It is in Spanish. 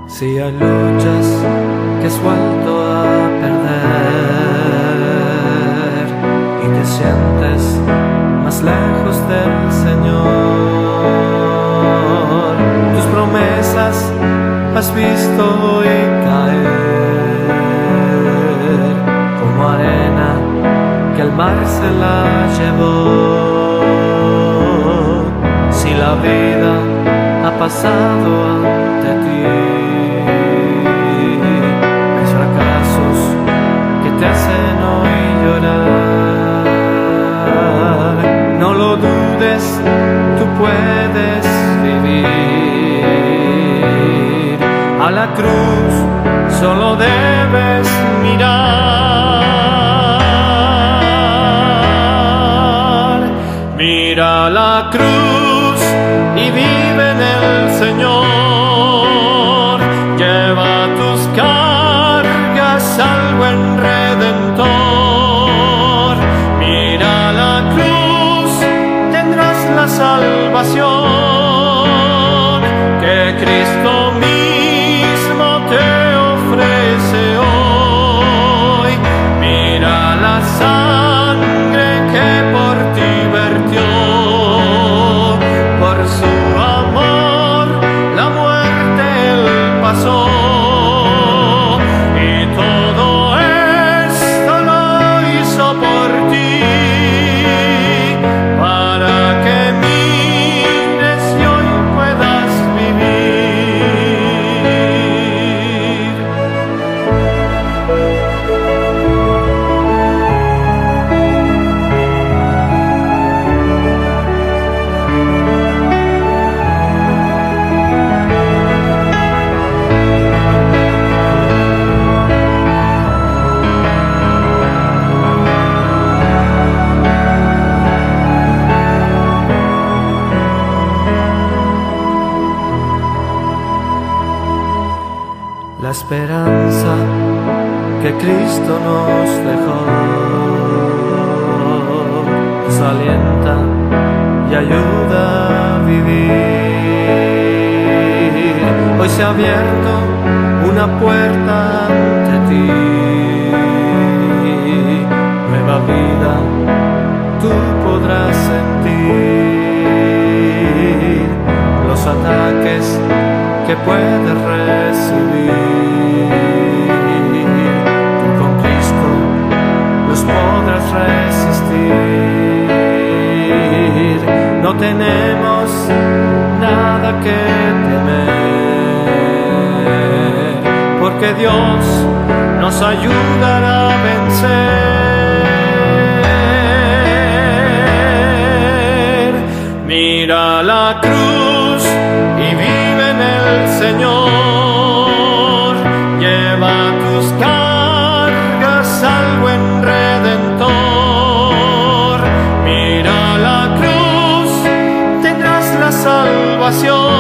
Si hay luchas que has vuelto a perder y te sientes más lejos del Señor, tus promesas has visto hoy caer como arena que el mar se la llevó. Si la vida ha pasado ante ti, hay fracasos que te hacen hoy llorar. No lo dudes, tú puedes vivir. A la cruz solo debes mirar. Mira la cruz y vive en el Señor. Lleva tus cargas al buen Redentor. Mira la cruz, tendrás la salvación que Cristo mismo te ofrece hoy. Mira la sangre que por ti vertió. Por su amor la muerte él pasó, y todo esto lo hizo por ti, para que mires y hoy puedas vivir. La esperanza que Cristo nos dejó nos alienta y ayuda a vivir. Hoy se ha abierto una puerta ante ti, nueva vida tú podrás sentir. Los ataques que puedes recibir, tú con Cristo los podrás resistir. No tenemos nada que temer, porque Dios nos ayudará a vencer. Mira la cruz y vive en el Señor. Lleva tus cargas al buen Redentor. Mira la cruz, tendrás la salvación